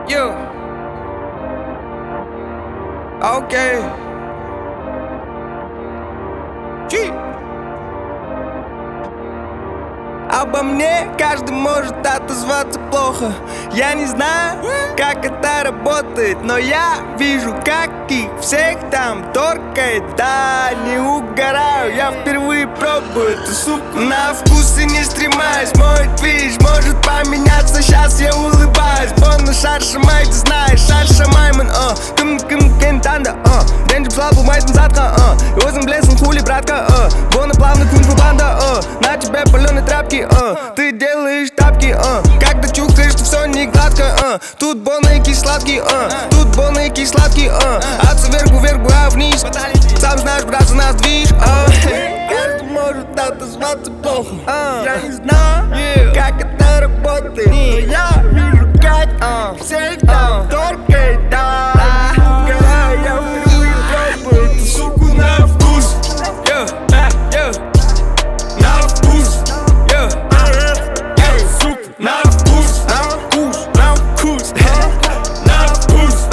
Yeah. Окей. Обо мне каждый может отозваться плохо. Я не знаю, как это работает, но я вижу, как их всех там торкает. Да, не угораю, я впервые пробую эту супу на вкус и не стремаюсь. Мой движ может поменяться, сейчас я улыбаюсь. Бонна шаршамай, ты знаешь, шаршамайман, кентанда, Денджи слабу, майтен задка, Өзің білесің хули, братка, Бонна плавно кунг-фу банда, На тебе паленые тряпки, Ты делаешь тапки, Когда чухаешь, то все не гладко, Тут бонна и кисладкий, Тут бонна и кисладкий, Отца вверху, а вниз. Сам знаешь, брат, за нас движ, Каждый может отозваться плохо. Я не знаю, как это работает, но я вижу, как всех там торкает, да. Угораю, я впервые пробую эту суку на вкус. На вкус. Сука, на вкус. На вкус. На вкус.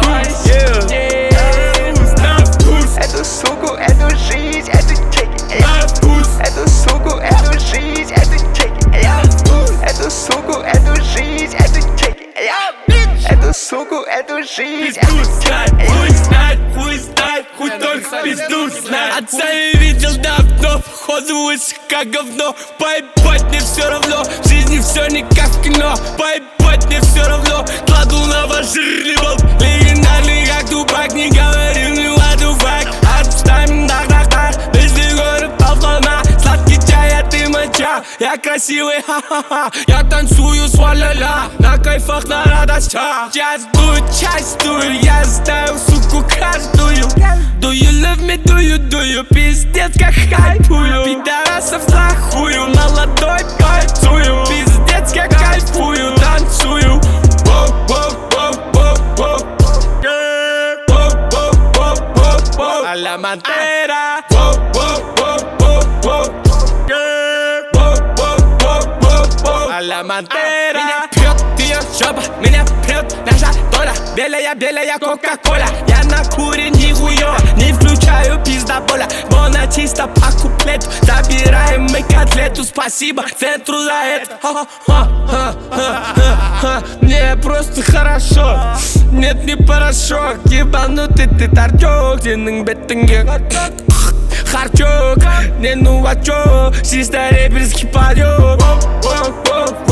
На вкус. Эту суку, эту жизнь, эту чеки. На вкус. Эту суку, эту жизнь, эту чеки. Эту суку, эту жизнь, эту чеки. Эту суку, эту жизнь, эту чеки. Пусть знает, хоть только пизду знает. Отца я видел давно, входу выше как говно. Поебать мне все равно, в жизни все не как в кино. Поебать мне все равно, кладу на ваш жирный бол. Легендарный как Тупак, не говорил мне what the fuck. Отставим дах-дах-дах, если горы полтона. Сладкий чай, а ты моча, я красивый, ха-ха-ха. Я танцую с ла-ла-ла, на кайфах, на радостях. Час дую, я знаю, суку, каждую. Do you love me, do you, пиздец как хайпую. Пидорасов нахую, молодой кайфую. Пиздец как кайфую, танцую. А ла Монтера. А ла Монтера. Меня прет ее жопа, меня прет наша доля. Белая кока-кола, я на куре нихуёво. Не включаю пиздоболя, бона чисто по куплету. Забираем мы котлету, спасибо центру за это. Мне просто хорошо, нет не порошок. Ебанутый ты торчок, сенің бетіңе харчок. Не ну а чё, чисто рэперский парёк.